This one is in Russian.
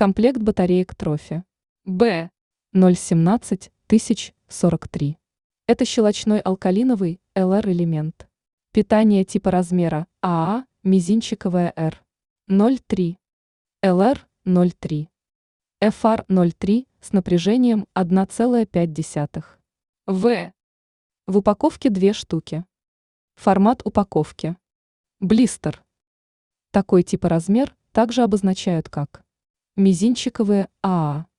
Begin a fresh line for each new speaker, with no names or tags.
Комплект батареек Трофи. Б. 017 043. Это щелочной алкалиновый ЛР-элемент. Питание типа размера АА, мизинчиковая Р. 0,3. ЛР 0,3. FR 0,3 с напряжением 1,5. В. В упаковке 2 штуки. Формат упаковки. Блистер. Такой тип и размер также обозначают как мизинчиковые АА.